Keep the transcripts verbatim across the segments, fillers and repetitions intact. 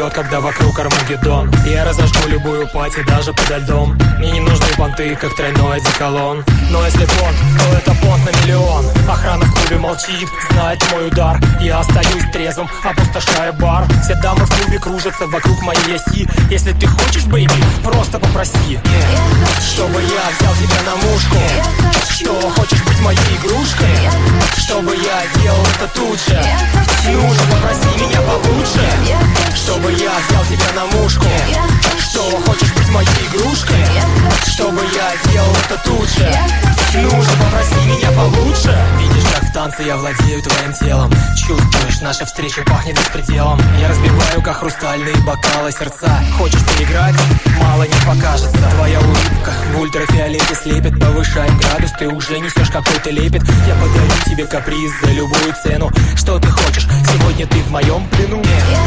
придет, когда вокруг Армагеддон. Я разожгу любую пати, даже подо льдом. Мне не нужны понты, как тройной одеколон. Но если понт, то это понт на миллион. Охрана в клубе молчит, знает мой удар. Я остаюсь трезвым, опустошая бар. Все дамы в клубе кружатся вокруг моей оси. Если ты хочешь, бэйби, просто попроси, чтобы я взял тебя на мушку. Что, хочешь быть моей игрушкой? Чтобы я делал это тут же. Нужно попроси меня получше. Чтобы я взял тебя на мушку. Что, хочешь быть моей игрушкой? Чтобы я делал это тут же. Нужно попроси меня получше. Видишь, как в танце я владею твоим телом. Чувствуешь, наша встреча пахнет беспределом. Я разбиваю, как хрустальные бокалы, сердца. Хочешь поиграть? Мало не покажется. Твоя улыбка в ультрафиолете слепит. Повышаем градус, ты уже несешь какой-то лепет. Я подарю тебе каприз за любую цену. Что ты хочешь? Сегодня ты в моем плену.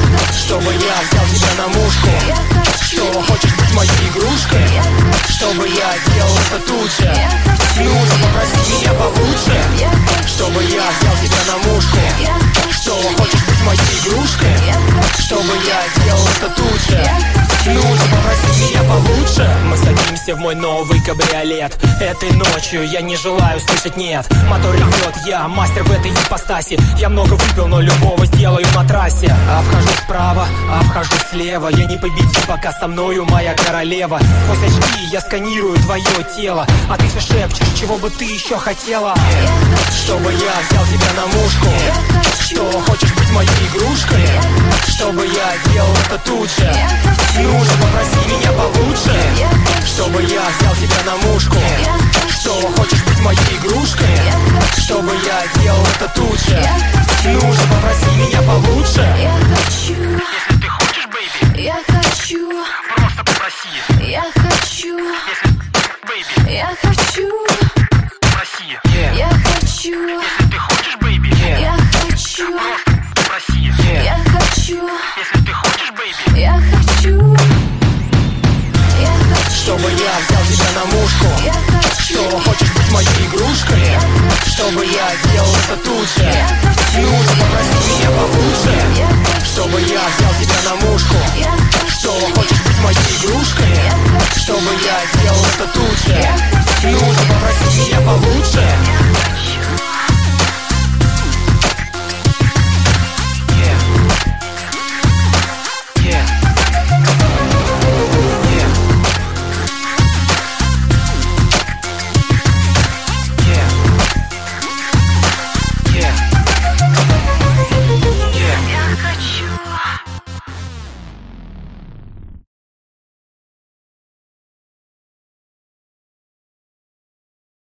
Чтобы я взял тебя на мушку. Что, хочешь быть моей игрушкой? Чтобы я делал это тут же. Нужно попроси меня получше. Чтобы я взял тебя на мушку. Что, хочешь быть моей игрушкой? Чтобы я делал это тут же. Нужно попроси меня получше. Мы садимся в мой новый кабриолет. Этой ночью я не желаю слышать нет. Мотор ревет, я мастер в этой ипостаси. Я много выпил, но любого сделаю на трассе. Обхожу справа, обхожу слева. Я не победим, пока со мною моя королева. Сквозь очки я сканирую твое тело. А ты все шепчешь, чего бы ты еще хотела. Чтобы я взял тебя на мушку. Что, хочешь быть моей игрушкой? Чтобы я делал это тут же. Нужно попроси меня получше. Чтобы я взял тебя на мушку. Что, хочешь быть моей игрушкой? Чтобы я делал это тут же. Нужно попроси меня получше. Я хочу. Если ты хочешь, бэйби, я хочу. просто попроси. Я хочу. Если, бэйби, я хочу. попроси. Я хочу. Если ты хочешь, бэйби, Я хочу. просто попроси. Я хочу. Если ты хочешь, бэйби, Я хочу. Я хочу. чтобы я взял тебя на мушку. Я хочу. Что, хочешь быть моей игрушкой? Чтобы я делал это тут же. Нужно попроси меня получше. Чтобы я взял тебя на мушку. Что, хочешь быть моей игрушкой? Чтобы я делал это тут же. Нужно попроси меня получше.